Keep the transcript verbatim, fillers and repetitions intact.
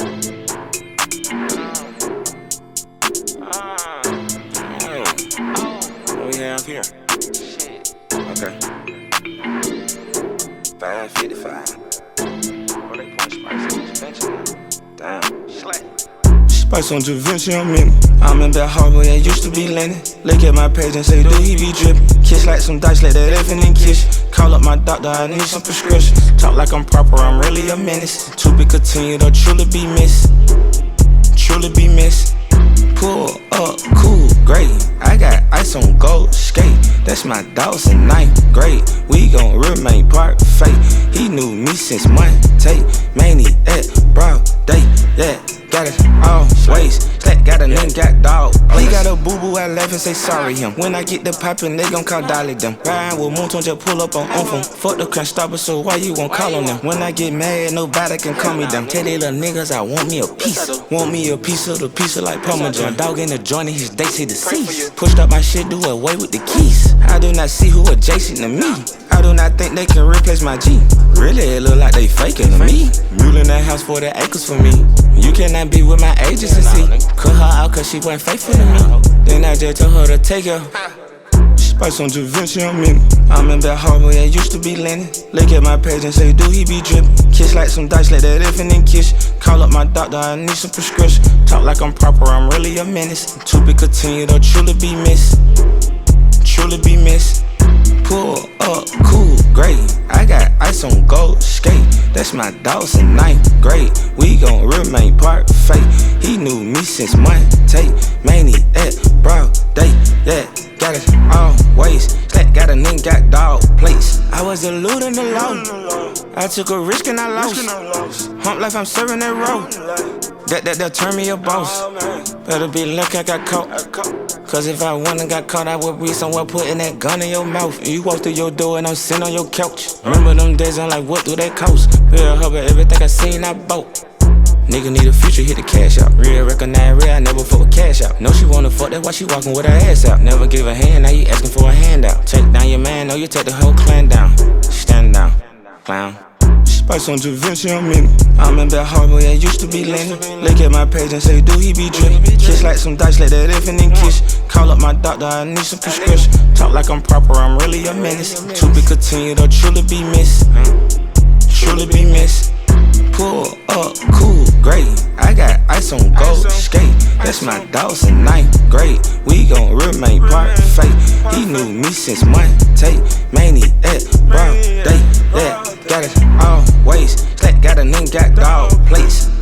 What we have here? Okay. five fifty-five. Oh, they put spice on Givenchy. Damn. Slack. Spice on Givenchy, I'm in it. I'm in that harbor, yeah, used to be Lennon. Look at my page and say, do he be drippin'? Kiss like some dice, let that F and then kiss. Call up my doctor, I need some prescriptions. Talk like I'm proper, I'm really a menace. To be continued or truly be missed. Truly be missed. Pull up, cool, great. I got ice on gold skate. That's my dogs in ninth grade. We gon' remain perfect. He knew me since Monday. Manny at broad day, yeah. Got it always. Slack got a name, got dog. He got a boo boo, I laugh and say sorry him. When I get the poppin', they gon' call Dolly them. Ryan with Moonton, just pull up on phone. Fuck the crunch stopper, so why you won't call on them? When I get mad, nobody can call me them. Tell they little niggas I want me a piece. Want me a piece of the pizza like Parmesan. My dog in the joint and his dates he deceased. Pushed up my shit, do away with the keys. I do not see who adjacent to me. I do not think they can replace my G. Really, it look like they faking to me. Mule in that house for the acres for me. You cannot be with my agency. Cut her out cause she wasn't faithful to me. Then I just told her to take her. Spice on Givenchy, I'm in it. I'm in that harbor, yeah, used to be Lennon. Look at my page and say, do he be drippin'? Kiss like some dice, let that F and then kiss. Call up my doctor, I need some prescription. Talk like I'm proper, I'm really a menace. To be continued or truly be missed. Truly be missed. Pull up, cool, great. I got ice on gold skate. That's my dogs in ninth grade. We gon' remain perfect. He knew me since Monday. Manny at broad day, yeah. Got it always. Slack got a name, got dog plates. I was eluding the law. I took a risk and I lost. Hump like I'm serving that roll. That that that turn me a boss. Better be lucky I got caught. Cause if I wouldn't got caught, I would be somewhere putting that gun in your mouth. And you walk through your door and I'm sitting on your couch. Remember them days, I'm like, what do they cost? Real hubba, everything I seen, I bought. Nigga need a future, hit the cash out. Real recognize real, I never fuck with cash out. Know she wanna fuck, that's why she walking with her ass out. Never give a hand, now you asking for a handout. Take down your man, know you take the whole clan down. Stand down, clown. Spice on Givenchy, I'm in it. I'm in that harbor, yeah, used to be Lennon. Look at my page and say, do he be drippin'? Kiss like some dice, let that F and then kiss. Call up my doctor, I need some prescription. Talk like I'm proper, I'm really a menace. To be continued or truly be missed. Truly be missed. Pull up, cool, great. I got ice on gold skate. That's my dogs in ninth grade. We gon' remain perfect. He knew me since Monday. Manny at broad day, yeah. Got it always. Slack got a name, got dog plates.